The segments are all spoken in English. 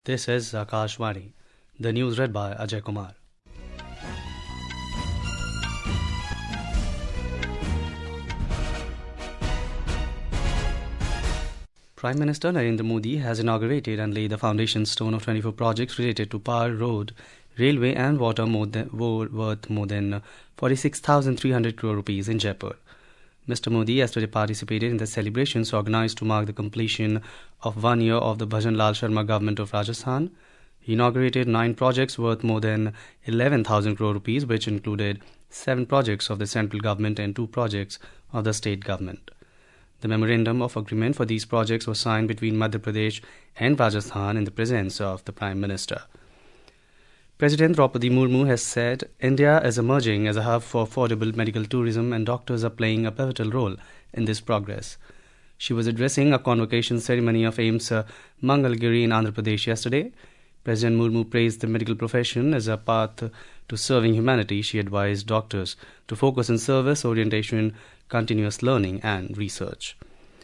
This is Akashvani. The news read by Ajay Kumar. Prime Minister Narendra Modi has inaugurated and laid the foundation stone of 24 projects related to power, road, railway and water worth more than 46,300 crore rupees in Jaipur. Mr. Modi yesterday participated in the celebrations organized to mark the completion of 1 year of the Bhajan Lal Sharma government of Rajasthan. He inaugurated 9 projects worth more than 11,000 crore rupees, which included 7 projects of the central government and 2 projects of the state government. The memorandum of agreement for these projects was signed between Madhya Pradesh and Rajasthan in the presence of the Prime Minister. President Draupadi Murmu has said India is emerging as a hub for affordable medical tourism and doctors are playing a pivotal role in this progress. She was addressing a convocation ceremony of AIIMS Mangalgiri in Andhra Pradesh yesterday. President Murmu praised the medical profession as a path to serving humanity. She advised doctors to focus on service orientation, continuous learning and research.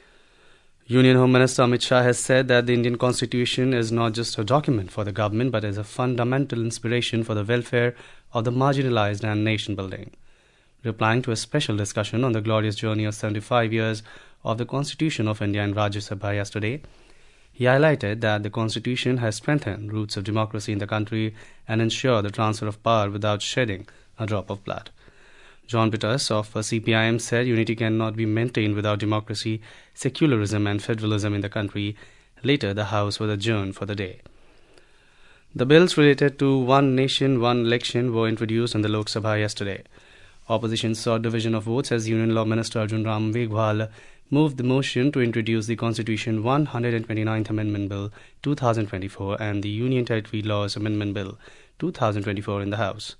Union Home Minister Amit Shah has said that the Indian Constitution is not just a document for the government but is a fundamental inspiration for the welfare of the marginalized and nation building. Replying to a special discussion on the glorious journey of 75 years of the Constitution of India in Rajya Sabha yesterday, he highlighted that the Constitution has strengthened roots of democracy in the country and ensured the transfer of power without shedding a drop of blood. John Peters of CPIM said unity cannot be maintained without democracy, secularism and federalism in the country. Later, the House was adjourned for the day. The bills related to One Nation, One Election were introduced in the Lok Sabha yesterday. Opposition sought division of votes as Union Law Minister Arjun Ram Meghwal moved the motion to introduce the Constitution 129th Amendment Bill 2024 and the Union Territory Laws Amendment Bill 2024 in the House.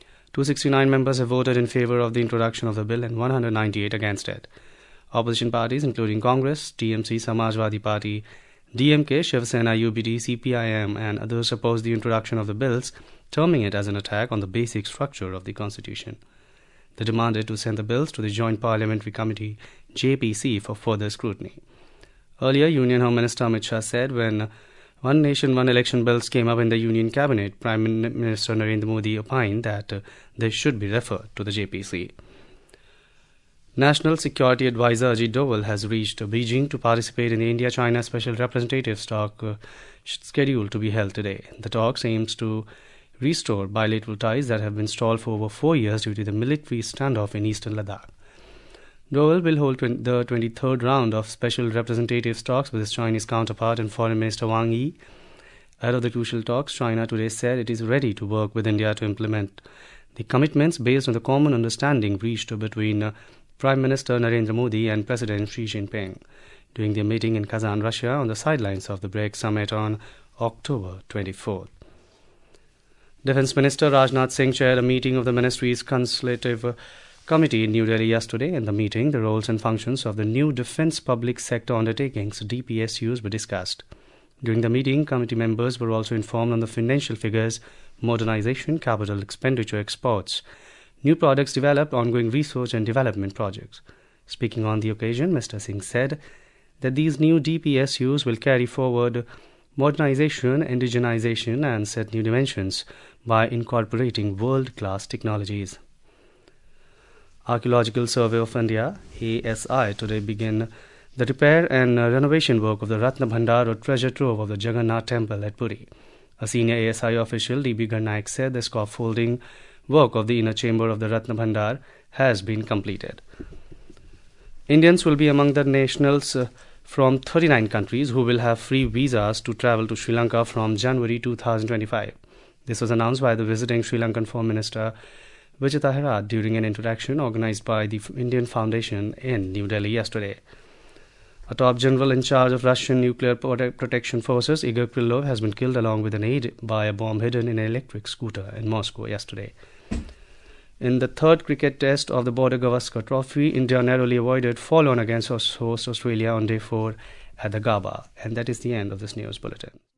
269 members have voted in favour of the introduction of the bill and 198 against it. Opposition parties including Congress, TMC, Samajwadi Party, DMK, Shiv Sena, UBD, CPIM and others opposed the introduction of the bills, terming it as an attack on the basic structure of the Constitution. They demanded to send the bills to the Joint Parliamentary Committee, JPC, for further scrutiny. Earlier, Union Home Minister Amit Shah said when One Nation, One Election bills came up in the Union Cabinet, Prime Minister Narendra Modi opined that they should be referred to the JPC. National Security Advisor Ajit Doval has reached Beijing to participate in the India-China Special Representatives talk scheduled to be held today. The talks aims to restore bilateral ties that have been stalled for over 4 years due to the military standoff in eastern Ladakh. Doval will hold the 23rd round of Special Representatives talks with his Chinese counterpart and Foreign Minister Wang Yi. Ahead of the crucial talks, China today said it is ready to work with India to implement the commitments based on the common understanding reached between Prime Minister Narendra Modi and President Xi Jinping during their meeting in Kazan, Russia, on the sidelines of the BRICS summit on October 24th. Defence Minister Rajnath Singh chaired a meeting of the ministry's consultative committee in New Delhi yesterday. In the meeting, the roles and functions of the new Defence Public Sector Undertakings DPSUs were discussed. During the meeting, committee members were also informed on the financial figures, modernization, capital expenditure, exports, new products developed, ongoing research and development projects. Speaking on the occasion, Mr. Singh said that these new DPSUs will carry forward modernization, indigenization and set new dimensions by incorporating world-class technologies. Archaeological Survey of India, ASI, today began the repair and renovation work of the Ratna Bhandar or treasure trove of the Jagannath Temple at Puri. A senior ASI official, D.B. Garnaik, said the scaffolding work of the inner chamber of the Ratna Bhandar has been completed. Indians will be among the nationals from 39 countries who will have free visas to travel to Sri Lanka from January 2025. This was announced by the visiting Sri Lankan Foreign Minister Vijitha Herat during an interaction organized by the Indian Foundation in New Delhi yesterday. A top general in charge of Russian Nuclear Protection Forces, Igor Krylov, has been killed along with an aide by a bomb hidden in an electric scooter in Moscow yesterday. In the third cricket test of the Border Gavaskar Trophy, India narrowly avoided fall-on against host Australia on day 4 at the Gabba. And that is the end of this news bulletin.